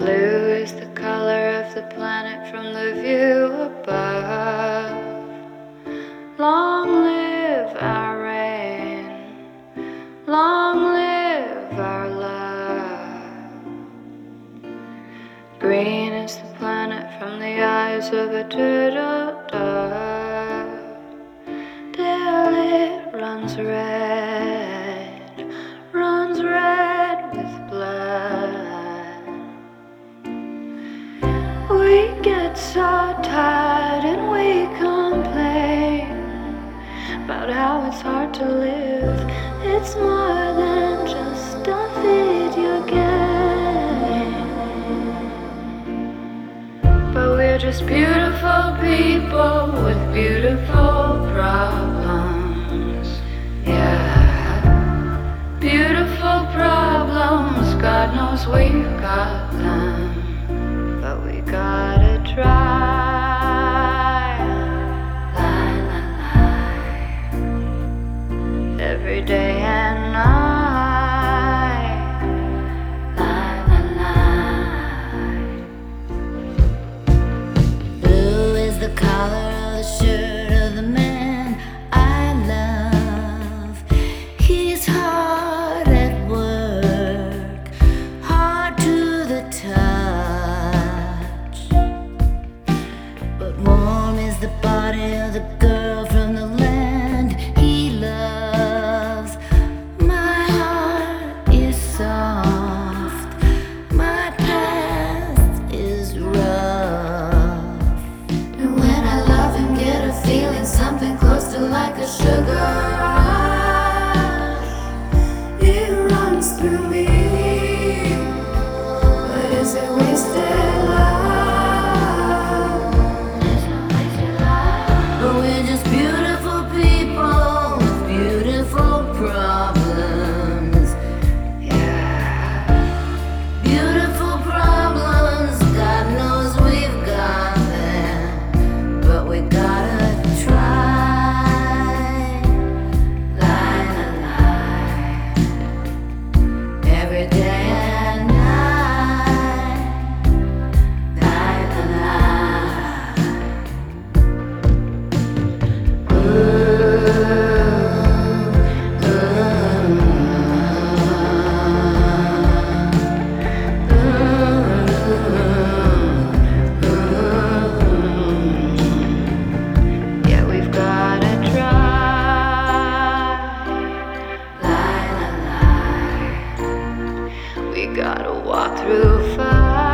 Blue is the color of the planet from the view above. Long live our rain, long live our love. Green is the planet from the eyes of a turtle dove. Till it runs red with blood. We get so tired and we complain about how it's hard to live. It's more than just a video game. But we're just beautiful people with beautiful problems. Yeah, beautiful problems. God knows we've got them. But we gotta try. Lie, lie, lie. Every day and night. Lie, lie, lie. Blue is the color of the shirt of the man I love. He's hard at work, hard to the touch. But warm is the body of the girl from the land he loves. My heart is soft, my past is rough. And when I love him, get a feeling something close to like a sugar rush. It runs through me, but is it wasted love? But we're just beautiful people with beautiful problems. Yeah, beautiful problems. God knows we've got them, but we gotta try. Lie, lie, lie. Every day and night. Lie, lie, lie. Yeah, we've gotta try. Lie, lie, lie. We gotta walk through fire.